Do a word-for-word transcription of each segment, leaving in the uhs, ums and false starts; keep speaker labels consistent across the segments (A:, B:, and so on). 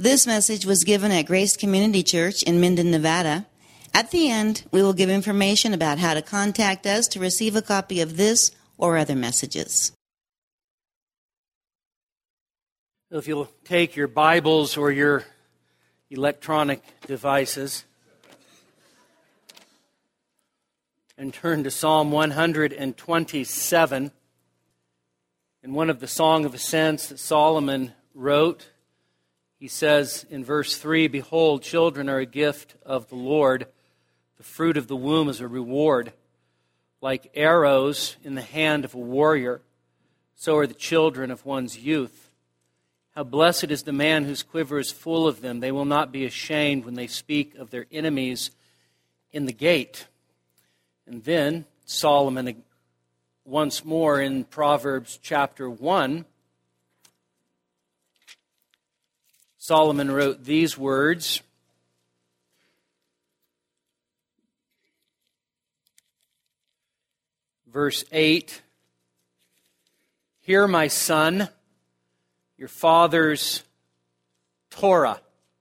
A: This message was given at Grace Community Church in Minden, Nevada. At the end, we will give information about how to contact us to receive a copy of this or other messages.
B: If you'll take your Bibles or your electronic devices and turn to Psalm one twenty-seven, in one of the Song of Ascents that Solomon wrote, he says in verse three, "Behold, children are a gift of the Lord. The fruit of the womb is a reward. Like arrows in the hand of a warrior, so are the children of one's youth. How blessed is the man whose quiver is full of them. They will not be ashamed when they speak of their enemies in the gate." And then Solomon, once more in Proverbs chapter one, Solomon wrote these words, verse eight, "Hear, my son, your father's Torah,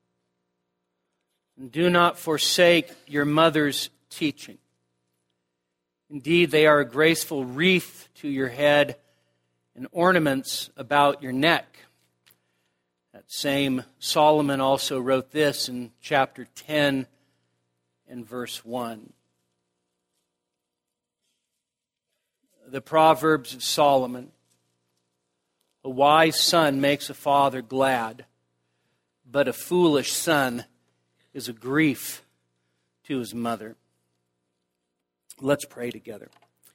B: and do not forsake your mother's teaching. Indeed, they are a graceful wreath to your head and ornaments about your neck." That same Solomon also wrote this in chapter ten and verse one. The Proverbs of Solomon. "A wise son makes a father glad, but a foolish son is a grief to his mother." Let's pray together.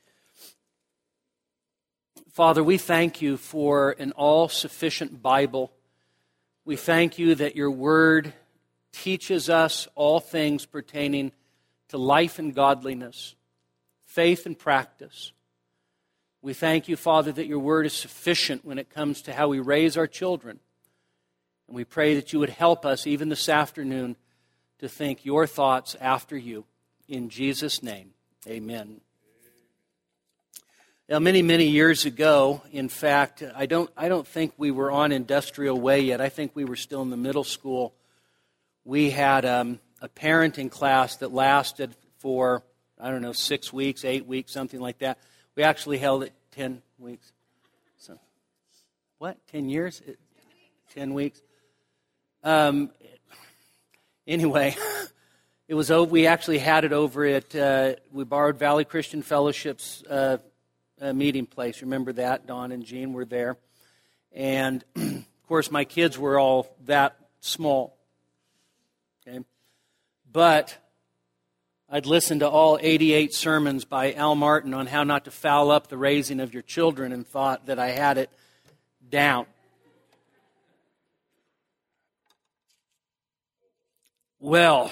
B: Father, we thank you for an all-sufficient Bible. We thank you that your word teaches us all things pertaining to life and godliness, faith and practice. We thank you, Father, that your word is sufficient when it comes to how we raise our children. And we pray that you would help us even this afternoon to think your thoughts after you. In Jesus' name, amen. Now, many, many years ago, in fact, I don't, I don't think we were on Industrial Way yet. I think we were still in the middle school. We had um, a parenting class that lasted for, I don't know, six weeks, eight weeks, something like that. We actually held it ten weeks. So, what? Ten years? It, ten weeks? Um, anyway, it was over. We actually had it over at, uh, we borrowed Valley Christian Fellowship's uh, uh, meeting place. Remember that? Don and Jean were there. And, of course, my kids were all that small. Okay? But I'd listened to all eighty-eight sermons by Al Martin on how not to foul up the raising of your children and thought that I had it down. Well,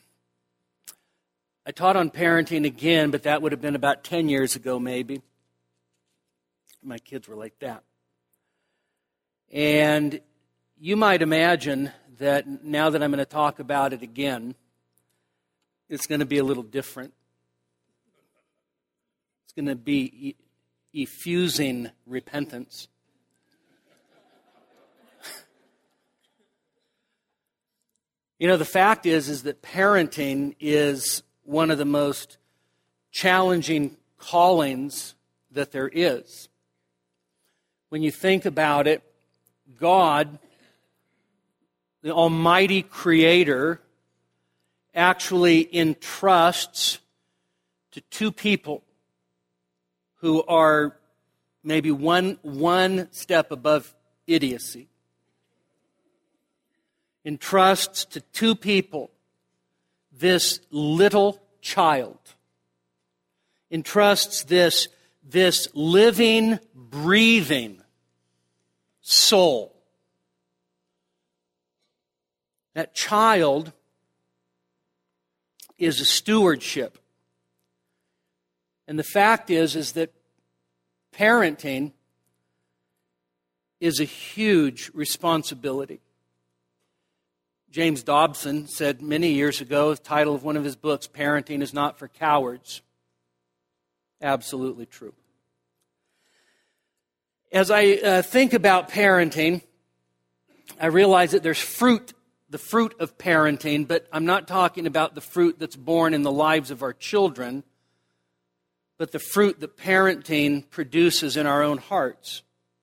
B: I taught on parenting again, but that would have been about ten years ago maybe. My kids were like that. And you might imagine that now that I'm going to talk about it again, it's going to be a little different. It's going to be e- effusing repentance. You know, the fact is, is that parenting is one of the most challenging callings that there is. When you think about it, God, the Almighty Creator, actually entrusts to two people who are maybe one, one step above idiocy. Entrusts to two people this little child. Entrusts this, this living, breathing soul. That child is a stewardship. And the fact is, is that parenting is a huge responsibility. James Dobson said many years ago, the title of one of his books, "Parenting is Not for Cowards." Absolutely true. As I uh, think about parenting, I realize that there's fruit the fruit of parenting, but I'm not talking about the fruit that's born in the lives of our children, but the fruit that parenting produces in our own hearts.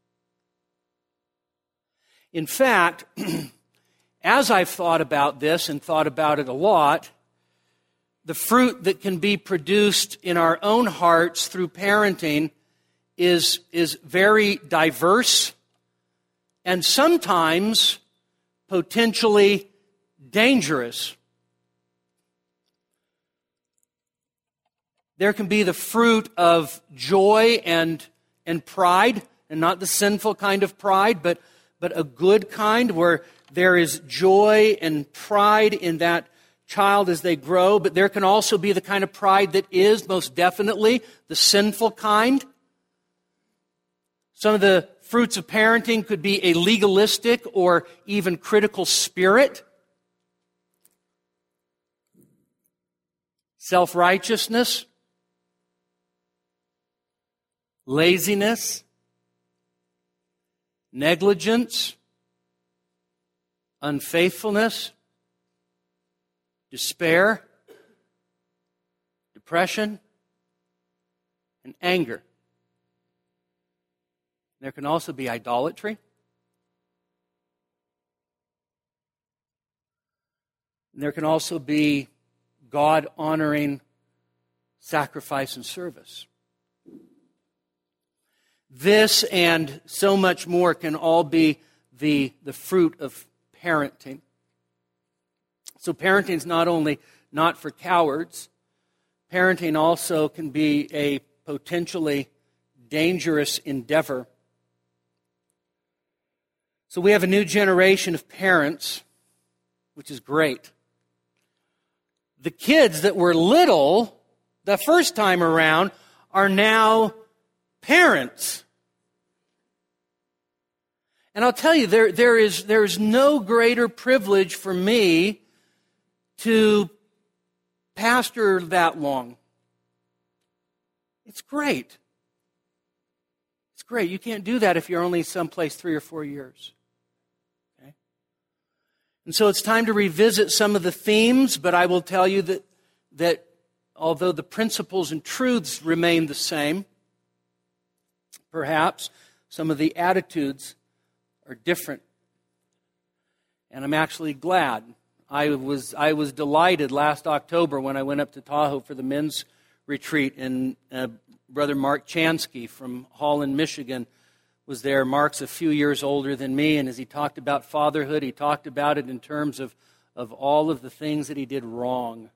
B: In fact, as I've thought about this and thought about it a lot, the fruit that can be produced in our own hearts through parenting is, is very diverse and sometimes potentially dangerous. There can be the fruit of joy and, and pride, and not the sinful kind of pride, but, but a good kind where there is joy and pride in that child as they grow. But there can also be the kind of pride that is most definitely the sinful kind. Some of the fruits of parenting could be a legalistic or even critical spirit, self-righteousness, laziness, negligence, unfaithfulness, despair, depression, and anger. There can also be idolatry. And there can also be God-honoring sacrifice and service. This and so much more can all be the, the fruit of parenting. So parenting is not only not for cowards, parenting also can be a potentially dangerous endeavor. So we have a new generation of parents, which is great. The kids that were little the first time around are now parents. And I'll tell you, there, there is, there is no greater privilege for me to pastor that long. It's great. It's great. You can't do that if you're only someplace three or four years. Okay? And so it's time to revisit some of the themes, but I will tell you that, that although the principles and truths remain the same, perhaps some of the attitudes are different. And I'm actually glad. I was I was delighted last October when I went up to Tahoe for the men's retreat, and uh, Brother Mark Chansky from Holland, Michigan was there. Mark's a few years older than me, and as he talked about fatherhood, he talked about it in terms of, of all of the things that he did wrong.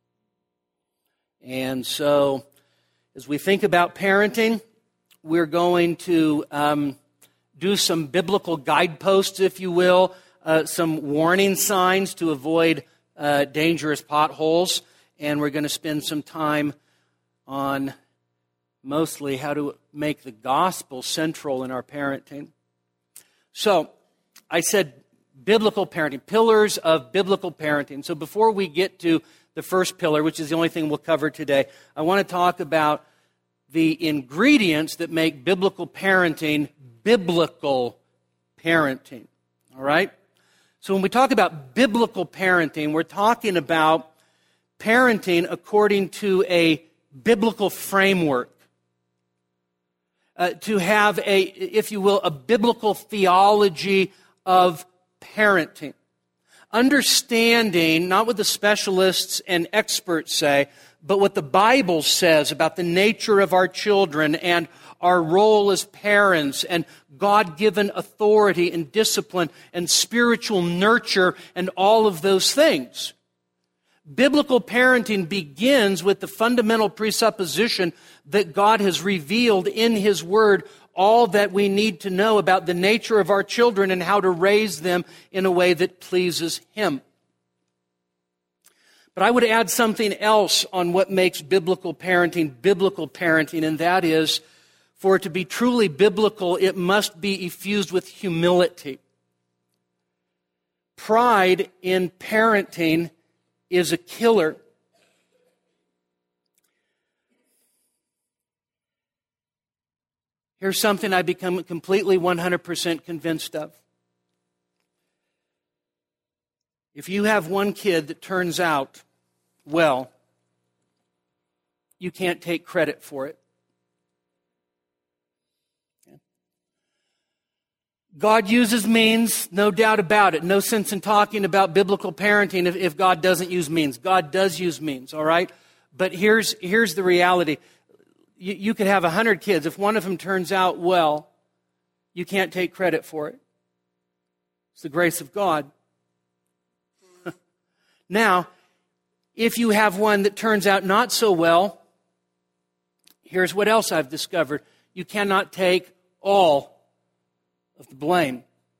B: And so, as we think about parenting, we're going to um, do some biblical guideposts, if you will, uh, some warning signs to avoid uh, dangerous potholes, and we're going to spend some time on mostly how to make the gospel central in our parenting. So, I said biblical parenting, pillars of biblical parenting. So before we get to the first pillar, which is the only thing we'll cover today, I want to talk about the ingredients that make biblical parenting biblical parenting. All right? So when we talk about biblical parenting, we're talking about parenting according to a biblical framework. Uh, to have a, if you will, a biblical theology of parenting. Understanding not what the specialists and experts say, but what the Bible says about the nature of our children and our role as parents and God-given authority and discipline and spiritual nurture and all of those things. Biblical parenting begins with the fundamental presupposition that God has revealed in His Word all that we need to know about the nature of our children and how to raise them in a way that pleases Him. But I would add something else on what makes biblical parenting biblical parenting, and that is, for it to be truly biblical, it must be effused with humility. Pride in parenting is a killer. Here's something I become completely one hundred percent convinced of. If you have one kid that turns out well, you can't take credit for it. God uses means, no doubt about it. No sense in talking about biblical parenting if, if God doesn't use means. God does use means, all right? But here's, here's the reality. You, you could have a hundred kids. If one of them turns out well, you can't take credit for it. It's the grace of God. Now, if you have one that turns out not so well, here's what else I've discovered. You cannot take all of the blame.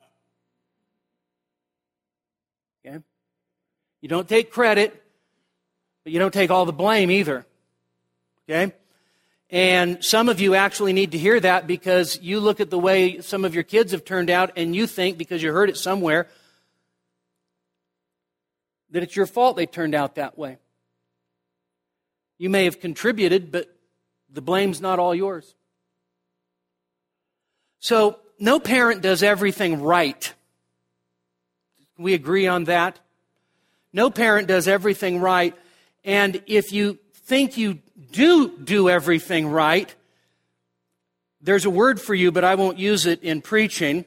B: Okay? You don't take credit, but you don't take all the blame either. Okay? And some of you actually need to hear that because you look at the way some of your kids have turned out and you think, because you heard it somewhere, that it's your fault they turned out that way. You may have contributed, but the blame's not all yours. So, no parent does everything right. Can we agree on that? No parent does everything right. And if you think you do do everything right, there's a word for you, but I won't use it in preaching.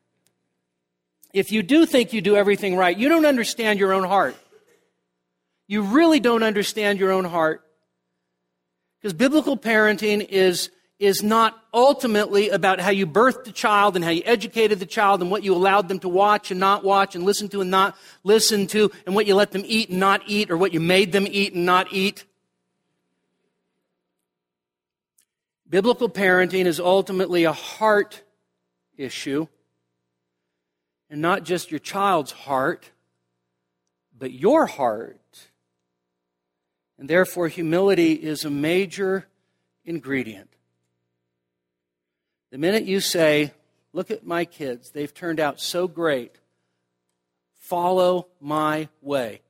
B: If you do think you do everything right, you don't understand your own heart. You really don't understand your own heart. Because biblical parenting is is not ultimately about how you birthed the child and how you educated the child and what you allowed them to watch and not watch and listen to and not listen to and what you let them eat and not eat or what you made them eat and not eat. Biblical parenting is ultimately a heart issue, and not just your child's heart, but your heart. And therefore, humility is a major ingredient. The minute you say, look at my kids, they've turned out so great, follow my way.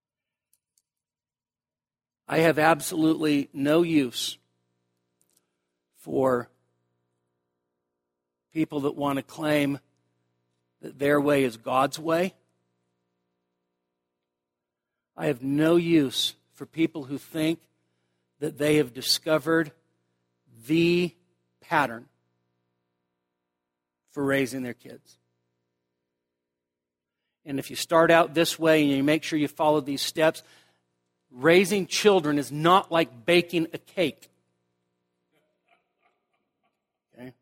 B: I have absolutely no use for people that want to claim that their way is God's way. I have no use for people who think that they have discovered the pattern for raising their kids. And if you start out this way and you make sure you follow these steps, raising children is not like baking a cake. Okay?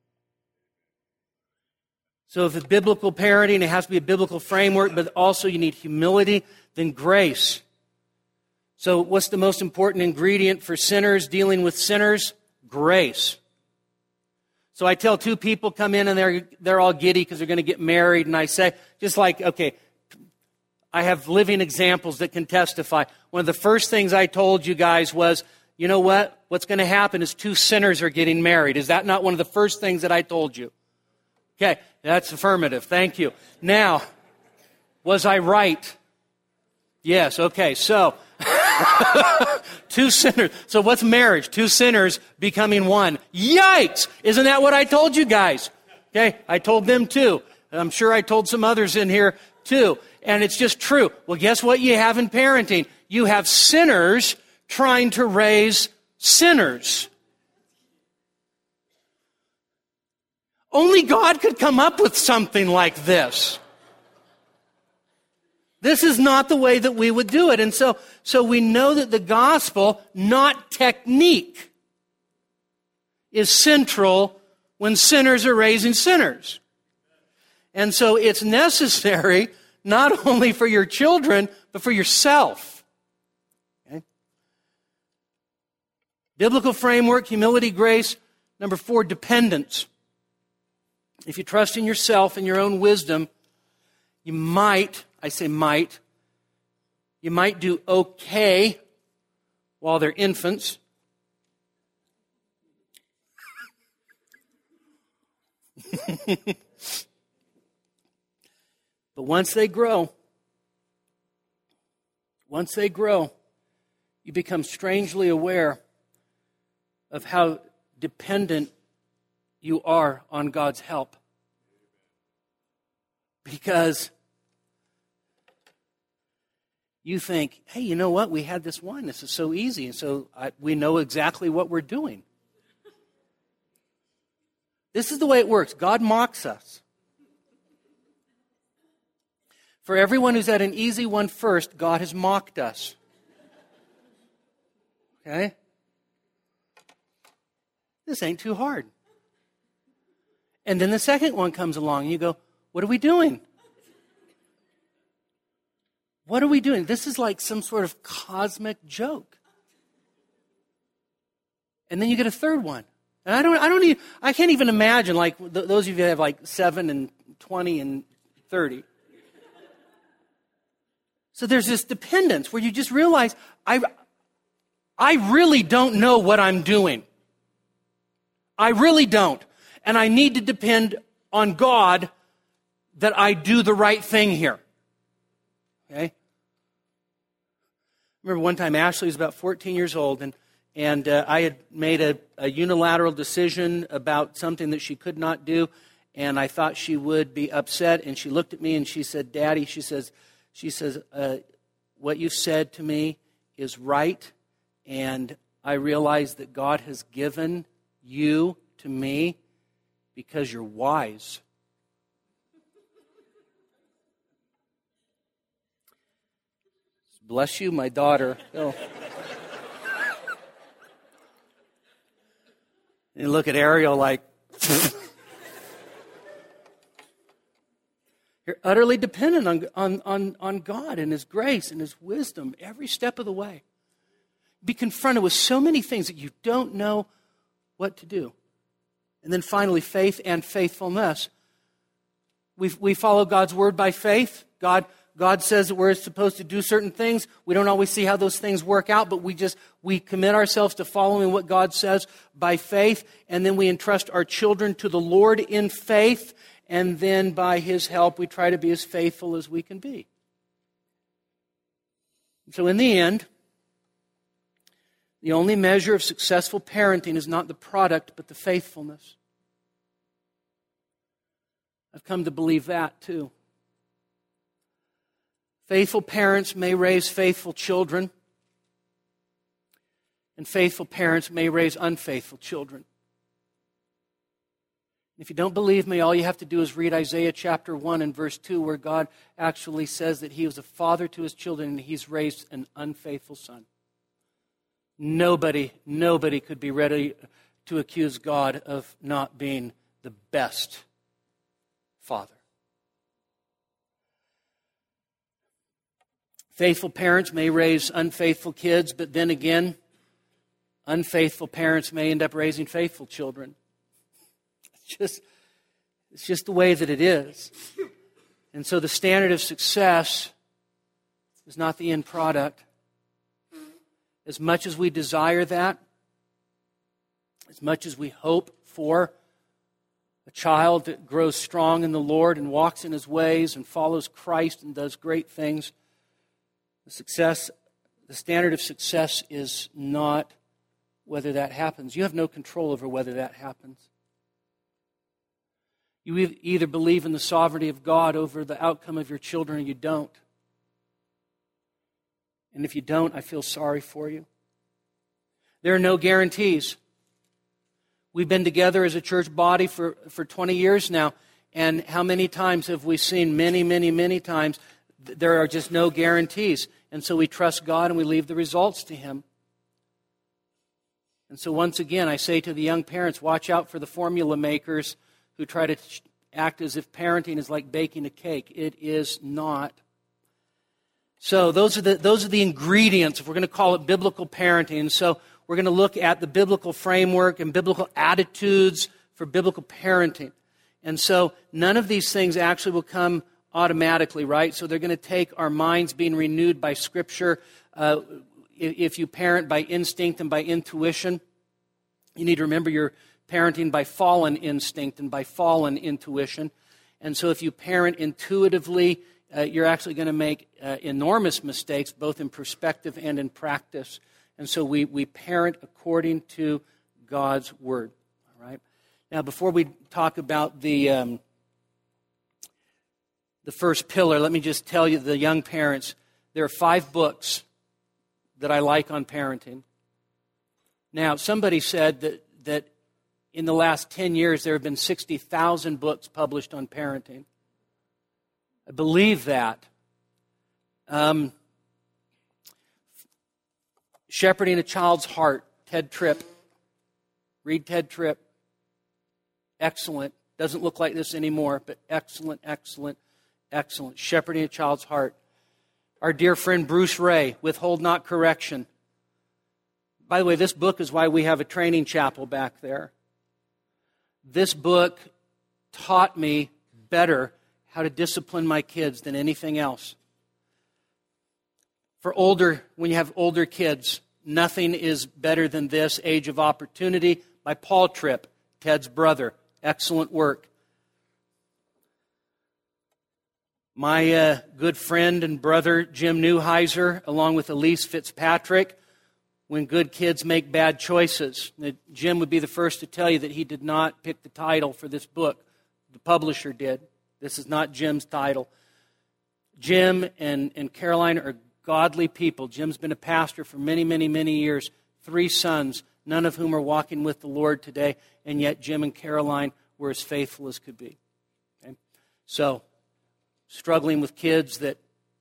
B: So if it's biblical parenting, it has to be a biblical framework, but also you need humility, then grace. So what's the most important ingredient for sinners dealing with sinners? Grace. So I tell two people come in and they're they're all giddy because they're going to get married, and I say, just like, okay, I have living examples that can testify. One of the first things I told you guys was, you know what? What's going to happen is two sinners are getting married. Is that not one of the first things that I told you? Okay, that's affirmative. Thank you. Now, was I right? Yes, okay, so... Two sinners. So what's marriage? Two sinners becoming one. Yikes! Isn't that what I told you guys? Okay, I told them too. I'm sure I told some others in here too. And it's just true. Well, guess what you have in parenting? You have sinners trying to raise sinners. Only God could come up with something like this. This is not the way that we would do it. And so, so we know that the gospel, not technique, is central when sinners are raising sinners. And so it's necessary not only for your children, but for yourself. Okay? Biblical framework, humility, grace. Number four, dependence. If you trust in yourself and your own wisdom, you might... I say might. You might do okay while they're infants. But once they grow, once they grow, you become strangely aware of how dependent you are on God's help. Because you think, hey, you know what? We had this one. This is so easy. And so I, we know exactly what we're doing. This is the way it works. God mocks us. For everyone who's had an easy one first, God has mocked us. Okay? This ain't too hard. And then the second one comes along and you go, what are we doing? What are we doing? This is like some sort of cosmic joke. And then you get a third one. And I don't I don't even, I can't even imagine, like th- those of you that have like seven and twenty and thirty. So there's this dependence where you just realize, I, I really don't know what I'm doing. I really don't. And I need to depend on God that I do the right thing here. Okay? I remember one time Ashley was about fourteen years old, and, and uh, I had made a, a unilateral decision about something that she could not do, and I thought she would be upset, and she looked at me and she said, Daddy, she says, she says, uh, what you said to me is right, and I realize that God has given you to me because you're wise. Bless you, my daughter. Oh. And you look at Ariel like, you're utterly dependent on, on, on, on God and His grace and His wisdom every step of the way. Be confronted with so many things that you don't know what to do. And then finally, faith and faithfulness. We we follow God's word by faith. God God says that we're supposed to do certain things. We don't always see how those things work out, but we just we commit ourselves to following what God says by faith, and then we entrust our children to the Lord in faith, and then by His help we try to be as faithful as we can be. So in the end, the only measure of successful parenting is not the product, but the faithfulness. I've come to believe that too. Faithful parents may raise faithful children, and faithful parents may raise unfaithful children. If you don't believe me, all you have to do is read Isaiah chapter one and verse two, where God actually says that He was a father to His children and He's raised an unfaithful son. Nobody, nobody could be ready to accuse God of not being the best father. Faithful parents may raise unfaithful kids, but then again, unfaithful parents may end up raising faithful children. It's just, it's just the way that it is. And so the standard of success is not the end product. As much as we desire that, as much as we hope for a child that grows strong in the Lord and walks in His ways and follows Christ and does great things, the success, the standard of success is not whether that happens. You have no control over whether that happens. You either believe in the sovereignty of God over the outcome of your children or you don't. And if you don't, I feel sorry for you. There are no guarantees. We've been together as a church body for, for twenty years now, and how many times have we seen, many, many, many times, th- there are just no guarantees. And so we trust God and we leave the results to Him. And so once again, I say to the young parents, watch out for the formula makers who try to act as if parenting is like baking a cake. It is not. So those are the those are the ingredients, if we're going to call it biblical parenting. So we're going to look at the biblical framework and biblical attitudes for biblical parenting. And so none of these things actually will come automatically, right? So they're going to take our minds being renewed by Scripture. Uh, if you parent by instinct and by intuition, you need to remember you're parenting by fallen instinct and by fallen intuition. And so if you parent intuitively, Uh, you're actually going to make uh, enormous mistakes, both in perspective and in practice. And so we, we parent according to God's Word. All right. Now, before we talk about the um, the first pillar, let me just tell you, the young parents, There are five books that I like on parenting. Now, somebody said that, that in the last ten years there have been sixty thousand books published on parenting. I believe that. Um, Shepherding a Child's Heart, Ted Tripp. Read Ted Tripp. Excellent. Doesn't look like this anymore, but excellent, excellent, excellent. Shepherding a Child's Heart. Our dear friend Bruce Ray, Withhold Not Correction. By the way, this book is why we have a training chapel back there. This book taught me better how to discipline my kids than anything else. For older, when you have older kids, nothing is better than this. Age of Opportunity by Paul Tripp, Ted's brother. Excellent work. My uh, good friend and brother, Jim Neuheiser, along with Elise Fitzpatrick, When Good Kids Make Bad Choices. Now, Jim would be the first to tell you that he did not pick the title for this book. The publisher did. This is not Jim's title. Jim and, and Caroline are godly people. Jim's been a pastor for many, many, many years. Three sons, none of whom are walking with the Lord today, and yet Jim and Caroline were as faithful as could be. Okay? So, struggling with kids that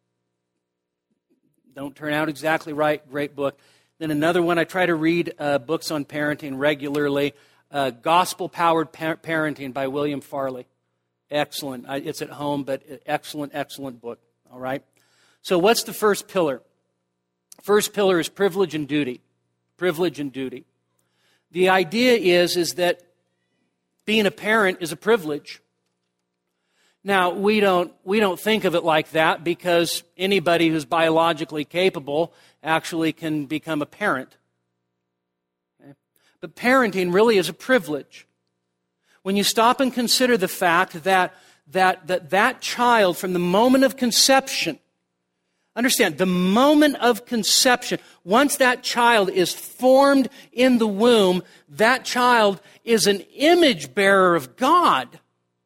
B: don't turn out exactly right, great book. Then another one, I try to read uh, books on parenting regularly. Uh, Gospel-Powered Par- Parenting by William Farley. Excellent. I, it's at home, but excellent, excellent book. All right? So what's the first pillar? First pillar is privilege and duty. Privilege and duty. The idea is, is that being a parent is a privilege. Now, we don't, we don't think of it like that because anybody who's biologically capable actually can become a parent. Okay? But parenting really is a privilege. When you stop and consider the fact that that, that that child from the moment of conception, understand, the moment of conception, once that child is formed in the womb, that child is an image bearer of God.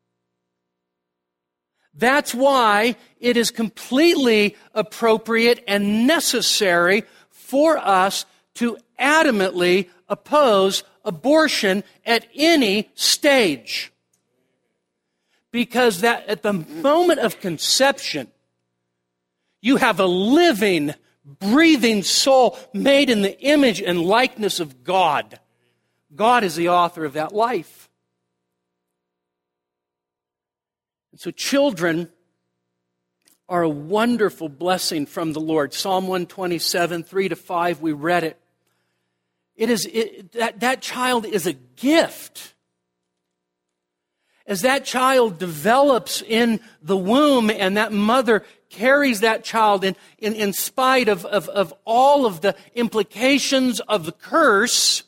B: That's why it is completely appropriate and necessary for us to adamantly oppose abortion at any stage. Because that at the moment of conception, you have a living, breathing soul made in the image and likeness of God. God is the author of that life. And so children are a wonderful blessing from the Lord. Psalm one twenty-seven, three to five, we read it. It is it, that, that child is a gift. As that child develops in the womb and that mother carries that child in, in, in spite of, of, of all of the implications of the curse,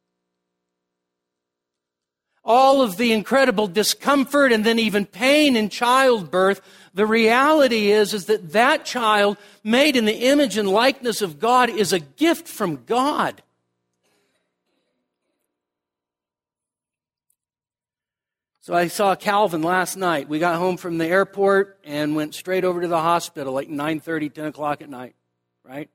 B: all of the incredible discomfort and then even pain in childbirth, the reality is, is that that child made in the image and likeness of God is a gift from God. So I saw Calvin last night. We got home from the airport and went straight over to the hospital like nine thirty, ten o'clock at night, right?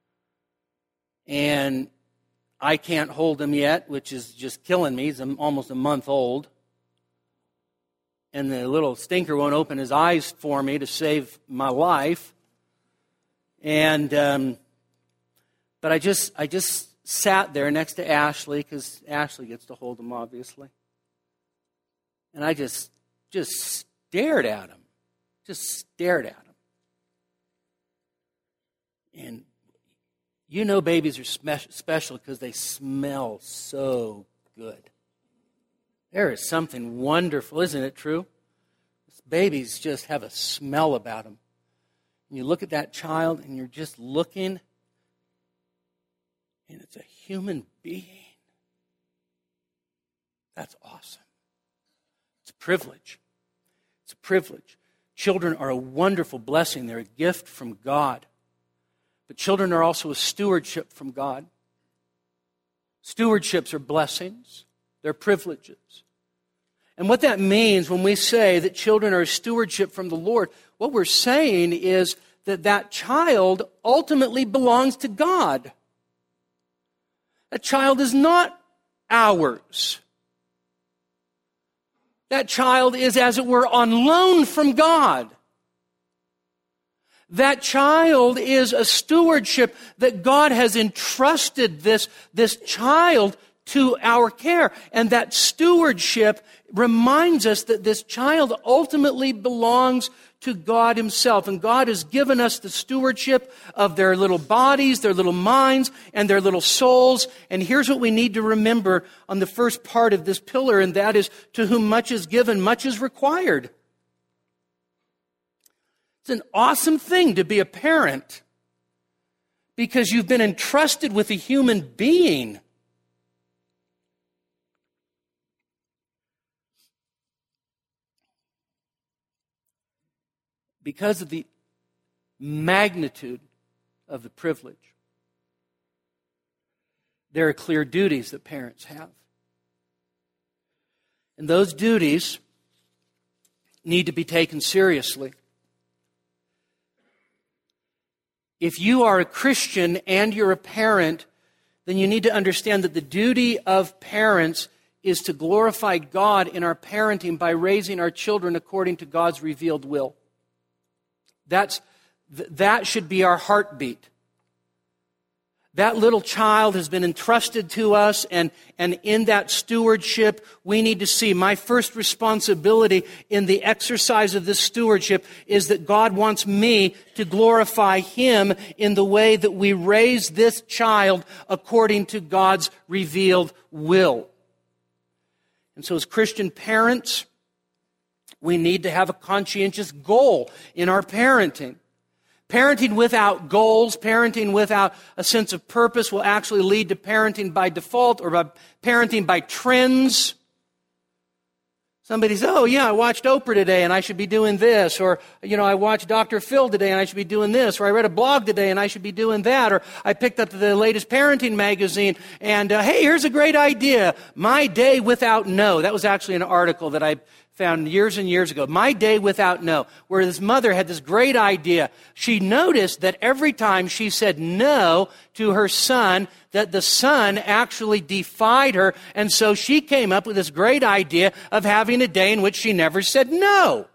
B: And I can't hold him yet, which is just killing me. He's almost a month old. And the little stinker won't open his eyes for me to save my life. And, um, but I just, I just sat there next to Ashley, because Ashley gets to hold him, obviously. And I just, just stared at him. Just stared at him. And you know babies are spe- special because they smell so good. There is something wonderful, isn't it true? Babies just have a smell about them. And you look at that child and you're just looking, and it's a human being. That's awesome. It's a privilege. It's a privilege. Children are a wonderful blessing. They're a gift from God. But children are also a stewardship from God. Stewardships are blessings. They're privileges. And what that means when we say that children are a stewardship from the Lord, what we're saying is that that child ultimately belongs to God. That child is not ours. That child is, as it were, on loan from God. That child is a stewardship that God has entrusted this, this child to our care. And that stewardship reminds us that this child ultimately belongs to God Himself. And God has given us the stewardship of their little bodies, their little minds, and their little souls. And here's what we need to remember on the first part of this pillar, and that is, to whom much is given, much is required. It's an awesome thing to be a parent because you've been entrusted with a human being. Because of the magnitude of the privilege, there are clear duties that parents have. And those duties need to be taken seriously. If you are a Christian and you're a parent, then you need to understand that the duty of parents is to glorify God in our parenting by raising our children according to God's revealed will. That's, that should be our heartbeat. That little child has been entrusted to us, and, and in that stewardship, we need to see my first responsibility in the exercise of this stewardship is that God wants me to glorify Him in the way that we raise this child according to God's revealed will. And so as Christian parents, we need to have a conscientious goal in our parenting. Parenting without goals, parenting without a sense of purpose will actually lead to parenting by default or by parenting by trends. Somebody says, oh yeah, I watched Oprah today and I should be doing this. Or, you know, I watched Doctor Phil today and I should be doing this. Or I read a blog today and I should be doing that. Or I picked up the latest parenting magazine and, uh, hey, here's a great idea. My Day Without No. That was actually an article that I found years and years ago. My Day Without No, where this mother had this great idea. She noticed that every time she said no to her son, that the son actually defied her, and so she came up with this great idea of having a day in which she never said no.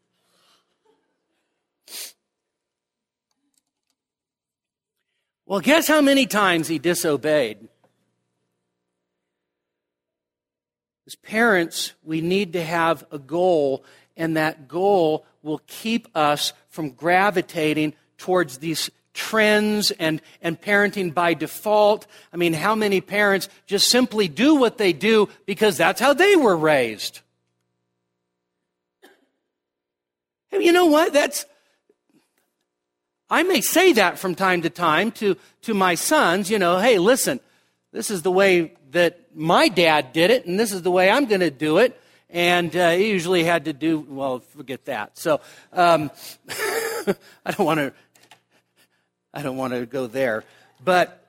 B: Well, guess how many times he disobeyed? As parents, we need to have a goal, and that goal will keep us from gravitating towards these trends and, and parenting by default. I mean, how many parents just simply do what they do because that's how they were raised? Hey, you know what? That's I may say that from time to time to, to my sons, you know, hey, listen, this is the way that my dad did it, and this is the way I'm going to do it. And uh, he usually had to do, well, forget that. So um, I don't want to, I don't want to go there. But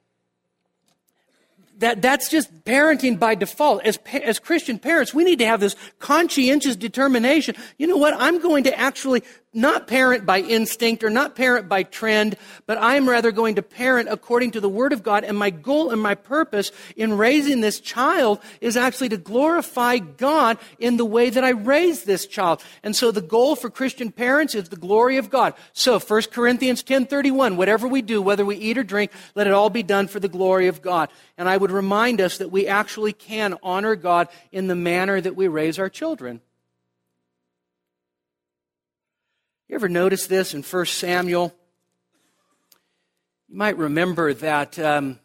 B: that that's just parenting by default. As as Christian parents, we need to have this conscientious determination. You know what? I'm going to actually not parent by instinct or not parent by trend, but I'm rather going to parent according to the Word of God. And my goal and my purpose in raising this child is actually to glorify God in the way that I raise this child. And so the goal for Christian parents is the glory of God. So First Corinthians ten thirty-one, whatever we do, whether we eat or drink, let it all be done for the glory of God. And I would remind us that we actually can honor God in the manner that we raise our children. You ever notice this in First Samuel? You might remember that um,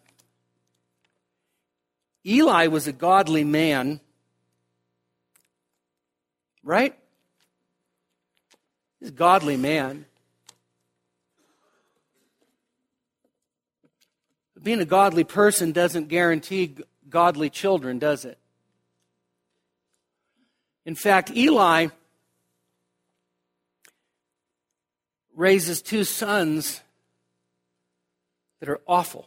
B: Eli was a godly man, right? He's a godly man. But being a godly person doesn't guarantee godly children, does it? In fact, Eli raises two sons that are awful.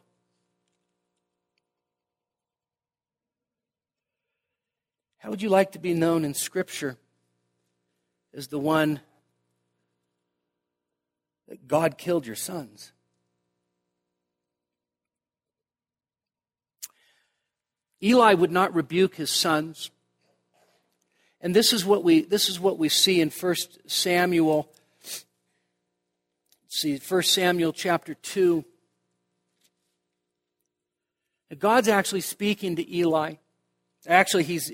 B: How would you like to be known in Scripture as the one God killed your sons. Eli would not rebuke his sons. And this is what we this is what we see in First Samuel. Let's see, First Samuel chapter two. God's actually speaking to Eli. Actually, he's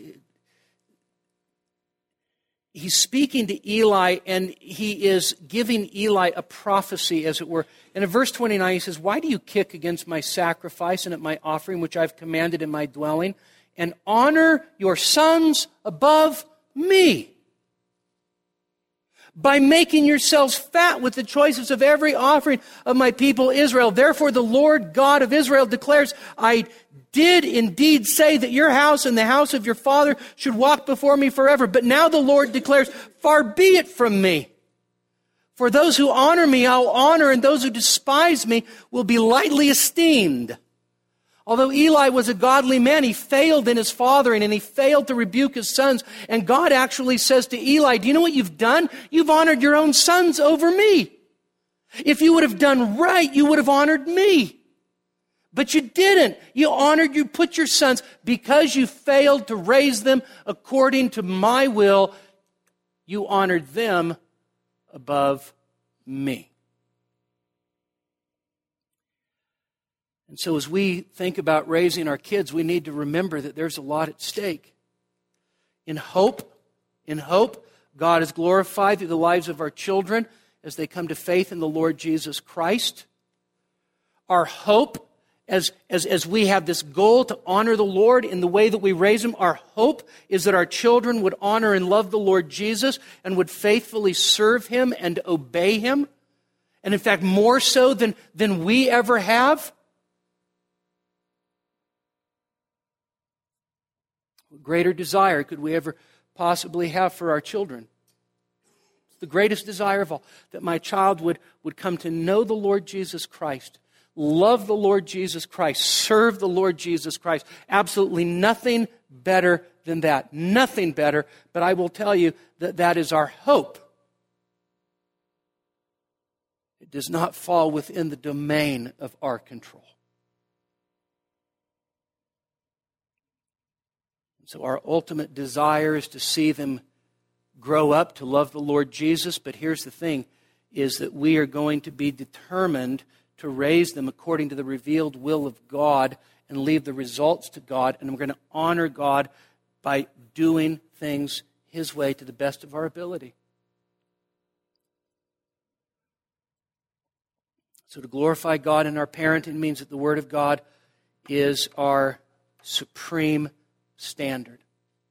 B: He's speaking to Eli, and he is giving Eli a prophecy, as it were. And in verse twenty-nine, he says, "Why do you kick against my sacrifice and at my offering, which I've commanded in my dwelling, and honor your sons above me by making yourselves fat with the choices of every offering of my people Israel? Therefore the Lord God of Israel declares, I did indeed say that your house and the house of your father should walk before me forever. But now the Lord declares, far be it from me. For those who honor me, I'll honor, and those who despise me will be lightly esteemed." Although Eli was a godly man, he failed in his fathering, and he failed to rebuke his sons. And God actually says to Eli, do you know what you've done? You've honored your own sons over me. If you would have done right, you would have honored me. But you didn't. You honored, you put your sons, because you failed to raise them according to my will, you honored them above me. And so as we think about raising our kids, we need to remember that there's a lot at stake. In hope, in hope, God is glorified through the lives of our children as they come to faith in the Lord Jesus Christ. Our hope, as, as, as we have this goal to honor the Lord in the way that we raise them, our hope is that our children would honor and love the Lord Jesus and would faithfully serve Him and obey Him. And in fact, more so than, than we ever have. What greater desire could we ever possibly have for our children? It's the greatest desire of all, that my child would, would come to know the Lord Jesus Christ, love the Lord Jesus Christ, serve the Lord Jesus Christ. Absolutely nothing better than that. Nothing better, but I will tell you that that is our hope. It does not fall within the domain of our control. So our ultimate desire is to see them grow up to love the Lord Jesus. But here's the thing, is that we are going to be determined to raise them according to the revealed will of God and leave the results to God. And we're going to honor God by doing things His way to the best of our ability. So to glorify God in our parenting means that the Word of God is our supreme standard.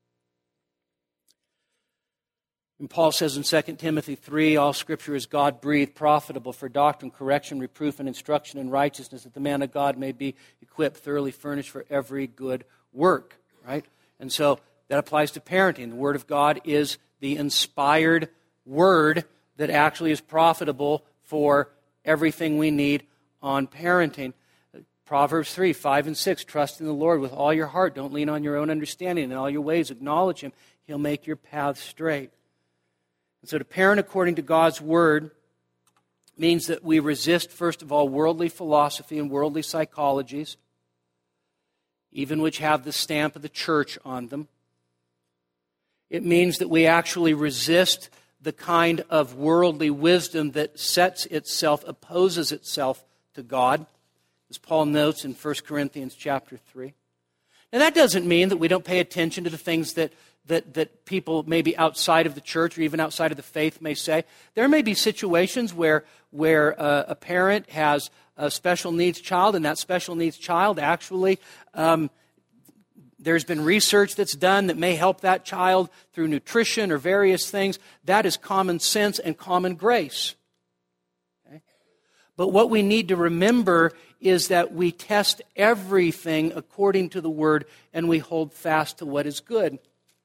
B: And Paul says in Second Timothy three, all Scripture is God-breathed, profitable for doctrine, correction, reproof, and instruction in righteousness, that the man of God may be equipped, thoroughly furnished for every good work. Right? And so that applies to parenting. The Word of God is the inspired Word that actually is profitable for everything we need on parenting. Proverbs three, five and six, trust in the Lord with all your heart. Don't lean on your own understanding. In all your ways acknowledge Him. He'll make your path straight. And so to parent according to God's Word means that we resist, first of all, worldly philosophy and worldly psychologies, even which have the stamp of the church on them. It means that we actually resist the kind of worldly wisdom that sets itself, opposes itself to God, as Paul notes in First Corinthians chapter three. Now that doesn't mean that we don't pay attention to the things that, that, that people maybe outside of the church or even outside of the faith may say. There may be situations where, where uh, a parent has a special needs child, and that special needs child actually, um, there's been research that's done that may help that child through nutrition or various things. That is common sense and common grace. Okay? But what we need to remember is that we test everything according to the Word and we hold fast to what is good.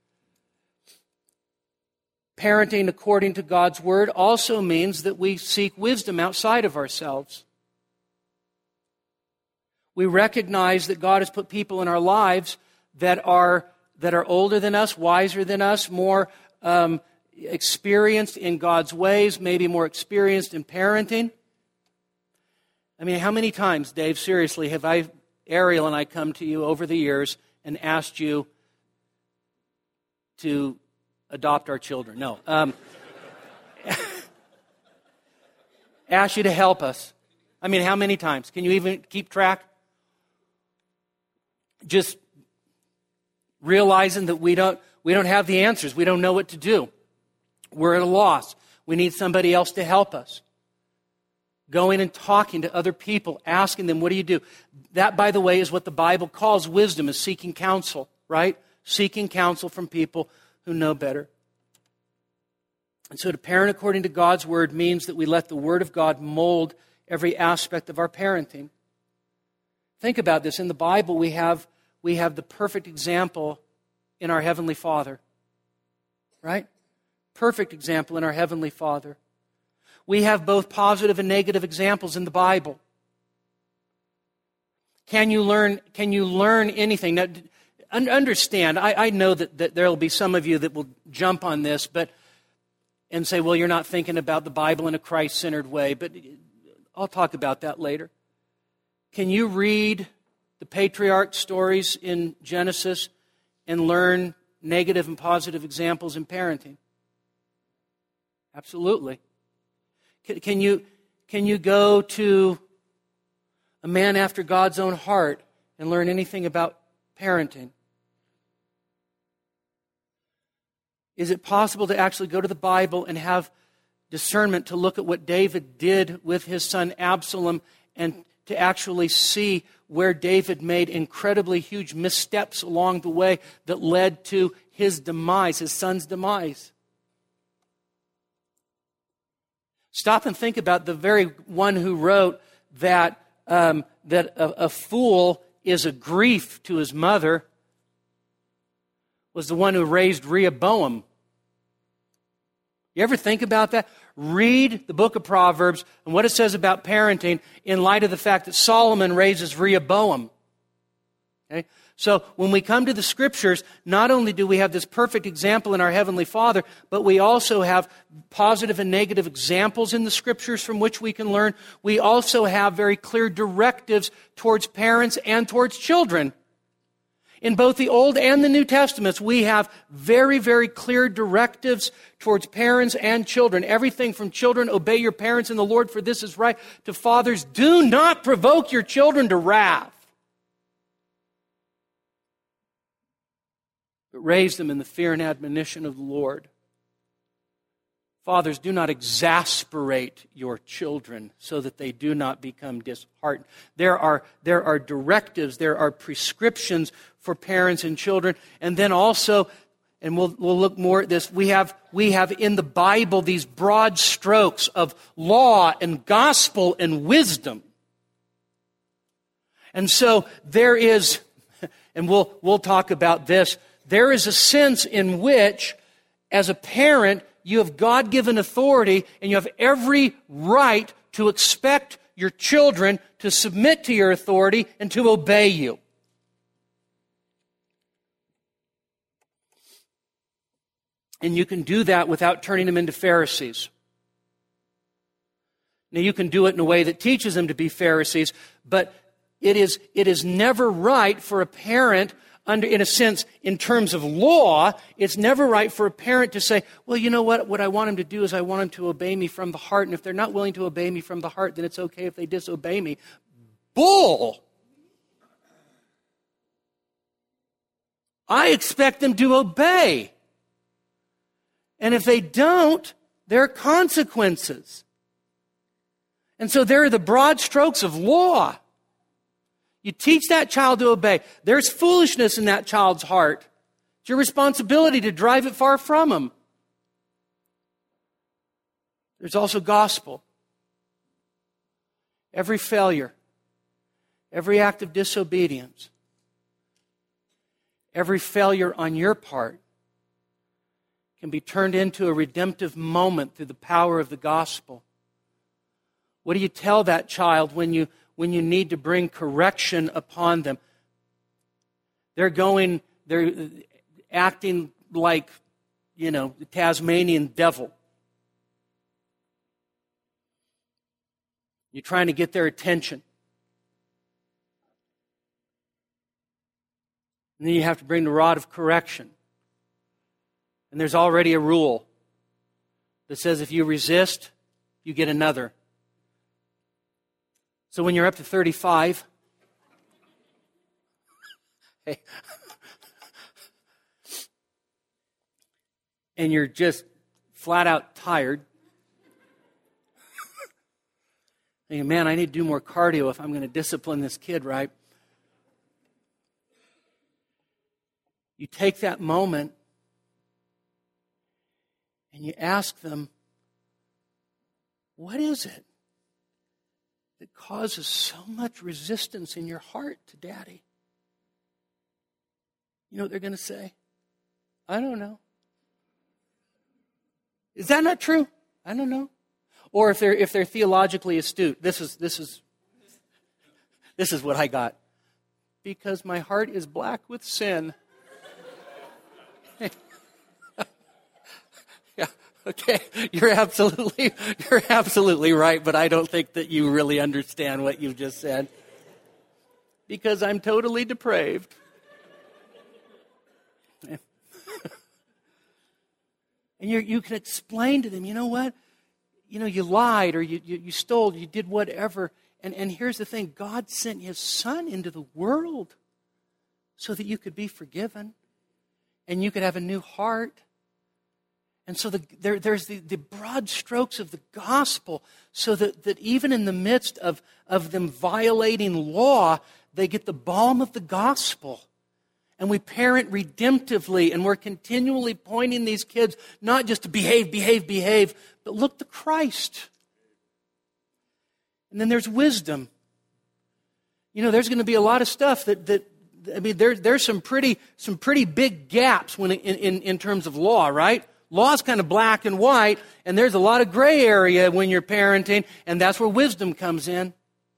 B: Parenting according to God's Word also means that we seek wisdom outside of ourselves. We recognize that God has put people in our lives that are that are older than us, wiser than us, more um, experienced in God's ways, maybe more experienced in parenting. I mean, how many times, Dave, seriously, have I, Ariel and I come to you over the years and asked you to adopt our children? No. Um, ask you to help us. I mean, how many times? Can you even keep track? Just realizing that we don't we don't have the answers. We don't know what to do. We're at a loss. We need somebody else to help us. Going and talking to other people, asking them, what do you do? That, by the way, is what the Bible calls wisdom, is seeking counsel, right? Seeking counsel from people who know better. And so to parent according to God's Word means that we let the Word of God mold every aspect of our parenting. Think about this. In the Bible, we have, we have the perfect example in our Heavenly Father, right? Perfect example in our Heavenly Father. We have both positive and negative examples in the Bible. Can you learn, can you learn anything? Now, understand, I, I know that, that there will be some of you that will jump on this but and say, well, you're not thinking about the Bible in a Christ-centered way, but I'll talk about that later. Can you read the patriarch stories in Genesis and learn negative and positive examples in parenting? Absolutely. Can, can you, can you go to a man after God's own heart and learn anything about parenting? Is it possible to actually go to the Bible and have discernment to look at what David did with his son Absalom and to actually see where David made incredibly huge missteps along the way that led to his demise, his son's demise? Stop and think about the very one who wrote that um, that a, a fool is a grief to his mother was the one who raised Rehoboam. You ever think about that? Read the book of Proverbs and what it says about parenting in light of the fact that Solomon raises Rehoboam. Okay? So when we come to the Scriptures, not only do we have this perfect example in our Heavenly Father, but we also have positive and negative examples in the Scriptures from which we can learn. We also have very clear directives towards parents and towards children. In both the Old and the New Testaments, we have very, very clear directives towards parents and children. Everything from children, obey your parents in the Lord, for this is right, to fathers, do not provoke your children to wrath, but raise them in the fear and admonition of the Lord. Fathers, do not exasperate your children so that they do not become disheartened. There are, there are directives, there are prescriptions for parents and children. And then also, and we'll, we'll look more at this, we have, we have in the Bible these broad strokes of law and gospel and wisdom. And so there is, and we'll, we'll talk about this, there is a sense in which, as a parent, you have God-given authority and you have every right to expect your children to submit to your authority and to obey you. And you can do that without turning them into Pharisees. Now, you can do it in a way that teaches them to be Pharisees, but it is, it is never right for a parent, under, in a sense, in terms of law, it's never right for a parent to say, well, you know what, what I want them to do is I want them to obey me from the heart, and if they're not willing to obey me from the heart, then it's okay if they disobey me. Bull! I expect them to obey. And if they don't, there are consequences. And so there are the broad strokes of law. You teach that child to obey. There's foolishness in that child's heart. It's your responsibility to drive it far from him. There's also gospel. Every failure, every act of disobedience, every failure on your part can be turned into a redemptive moment through the power of the gospel. What do you tell that child when you when you need to bring correction upon them? They're going, they're acting like you know, the Tasmanian devil. You're trying to get their attention. And then you have to bring the rod of correction. And there's already a rule that says if you resist, you get another. So when you're up to thirty-five, hey, and you're just flat out tired, thinking, man, I need to do more cardio if I'm going to discipline this kid right. You take that moment and you ask them, what is it that causes so much resistance in your heart to Daddy? You know what they're going to say? I don't know. Is that not true? I don't know. Or if they're if they're theologically astute, this is this is this is what I got. Because my heart is black with sin. Yeah, okay. You're absolutely you're absolutely right, but I don't think that you really understand what you just said. Because I'm totally depraved. And you you can explain to them, you know what? You know, you lied or you, you, you stole, you did whatever. And, and here's the thing, God sent His Son into the world so that you could be forgiven and you could have a new heart. And so the, there, there's the, the broad strokes of the gospel so that, that even in the midst of, of them violating law, they get the balm of the gospel. And we parent redemptively, and we're continually pointing these kids not just to behave, behave, behave, but look to Christ. And then there's wisdom. You know, there's going to be a lot of stuff that, that I mean, there, there's some pretty some pretty big gaps when in, in, in terms of law, right? Law's kind of black and white, and there's a lot of gray area when you're parenting, and that's where wisdom comes in.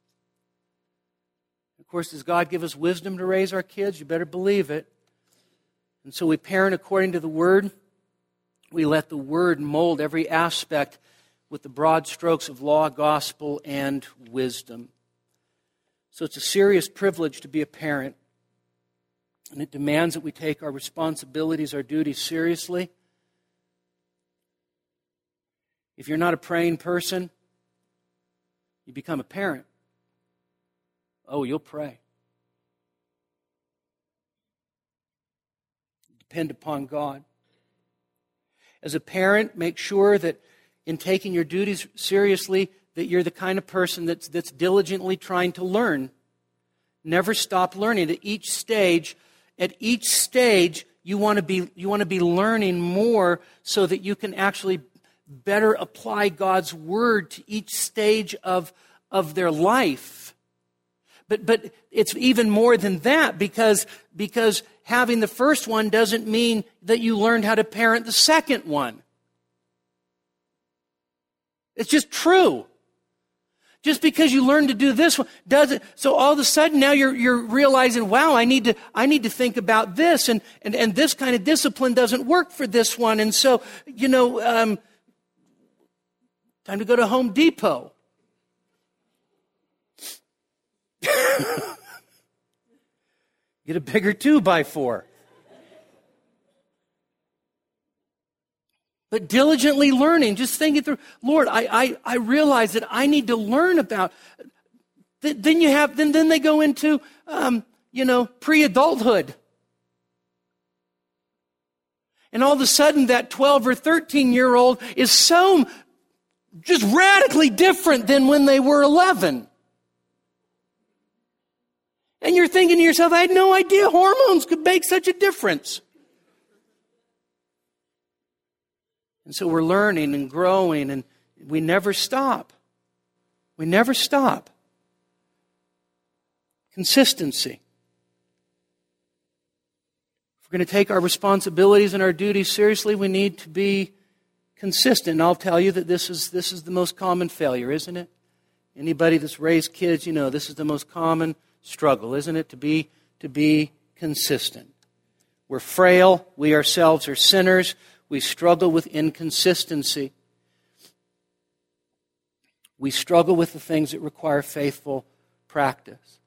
B: Of course, does God give us wisdom to raise our kids? You better believe it. And so we parent according to the Word. We let the Word mold every aspect with the broad strokes of law, gospel, and wisdom. So it's a serious privilege to be a parent. And it demands that we take our responsibilities, our duties seriously. If you're not a praying person, you become a parent. Oh, you'll pray. Depend upon God. As a parent, make sure that in taking your duties seriously, that you're the kind of person that's, that's diligently trying to learn. Never stop learning. At each stage, at each stage, you want to be you want to be learning more so that you can actually better apply God's Word to each stage of, of their life. But but it's even more than that because, because having the first one doesn't mean that you learned how to parent the second one. It's just true. Just because you learned to do this one doesn't. So all of a sudden now you're you're realizing, wow, I need to I need to think about this, and and, and this kind of discipline doesn't work for this one, and so you know, um, time to go to Home Depot. Get a bigger two by four. But diligently learning, just thinking through, Lord, I, I, I realize that I need to learn about. Th- then you have, then then they go into, um, you know, pre-adulthood, and all of a sudden that twelve or thirteen year old is so just radically different than when they were eleven. And you're thinking to yourself, I had no idea hormones could make such a difference. And so we're learning and growing, and we never stop. We never stop. Consistency. If we're going to take our responsibilities and our duties seriously, we need to be consistent. And I'll tell you that this is this is the most common failure, isn't it? Anybody that's raised kids, you know, this is the most common struggle, isn't it? To be to be consistent. We're frail. We ourselves are sinners. We struggle with inconsistency. We struggle with the things that require faithful practice.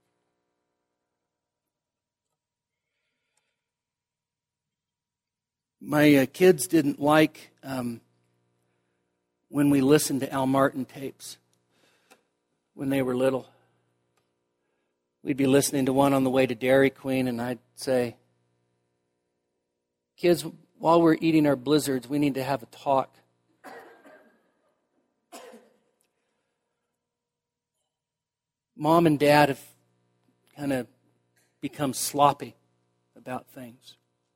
B: My uh, kids didn't like um, when we listened to Al Martin tapes when they were little. We'd be listening to one on the way to Dairy Queen, and I'd say, kids, while we're eating our blizzards, we need to have a talk. Mom and Dad have kind of become sloppy about things.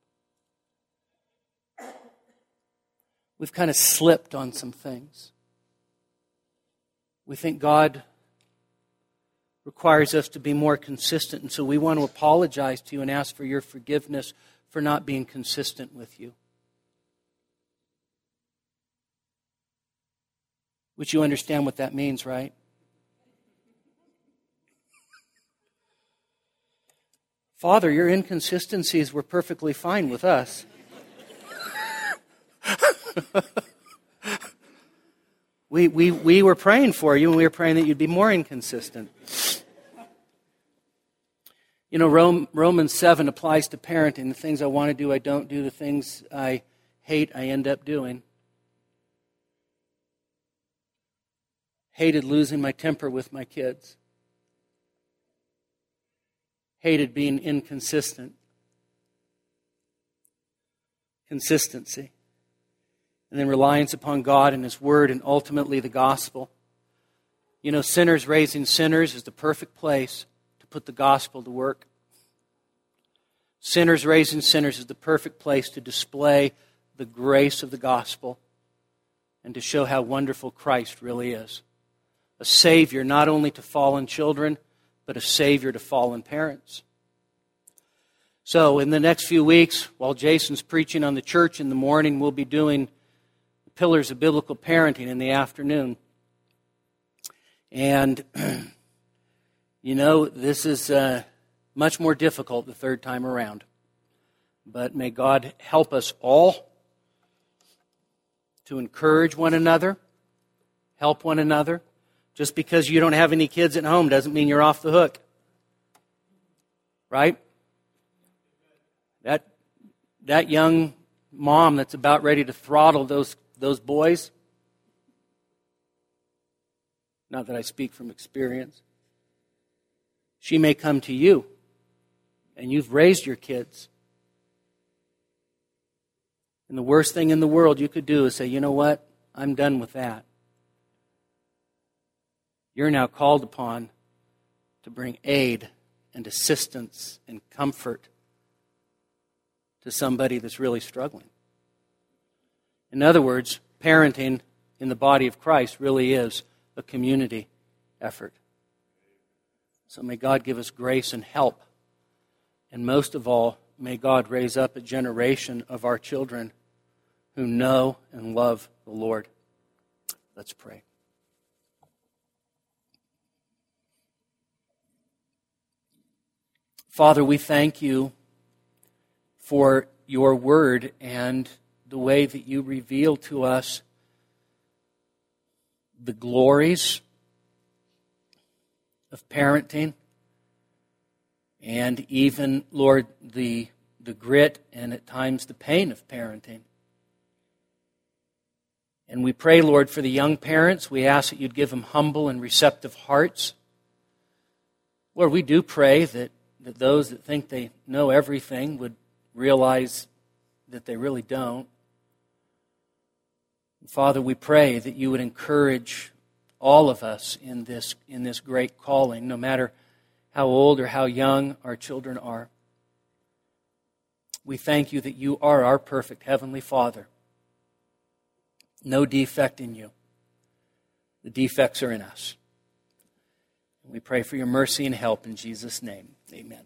B: We've kind of slipped on some things. We think God requires us to be more consistent, and so we want to apologize to you and ask for your forgiveness for not being consistent with you. Which you understand what that means, right? Father, your inconsistencies were perfectly fine with us. we, we, we were praying for you, and we were praying that you'd be more inconsistent. You know, Rome, Romans seven applies to parenting. The things I want to do, I don't do. The things I hate, I end up doing. Hated losing my temper with my kids. Hated being inconsistent. Consistency. And then reliance upon God and His Word and ultimately the gospel. You know, sinners raising sinners is the perfect place to put the gospel to work. Sinners raising sinners is the perfect place to display the grace of the gospel and to show how wonderful Christ really is. A Savior not only to fallen children, but a Savior to fallen parents. So in the next few weeks, while Jason's preaching on the church in the morning, we'll be doing the Pillars of Biblical Parenting in the afternoon. And, you know, this is uh, much more difficult the third time around. But may God help us all to encourage one another, help one another. Just because you don't have any kids at home doesn't mean you're off the hook. Right? That that young mom that's about ready to throttle those those boys, not that I speak from experience, she may come to you, and you've raised your kids. And the worst thing in the world you could do is say, you know what? I'm done with that. You're now called upon to bring aid and assistance and comfort to somebody that's really struggling. In other words, parenting in the body of Christ really is a community effort. So may God give us grace and help. And most of all, may God raise up a generation of our children who know and love the Lord. Let's pray. Father, we thank you for your word and the way that you reveal to us the glories of parenting and even, Lord, the, the grit and at times the pain of parenting. And we pray, Lord, for the young parents. We ask that you'd give them humble and receptive hearts. Lord, we do pray that that those that think they know everything would realize that they really don't. Father, we pray that you would encourage all of us in this, in this great calling, no matter how old or how young our children are. We thank you that you are our perfect Heavenly Father. No defect in you. The defects are in us. We pray for your mercy and help in Jesus' name. Amen.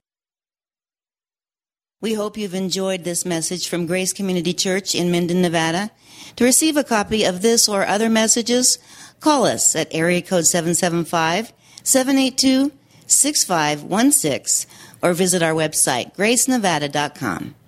A: We hope you've enjoyed this message from Grace Community Church in Minden, Nevada. To receive a copy of this or other messages, call us at area code seven seven five, seven eight two, six five one six or visit our website, grace nevada dot com.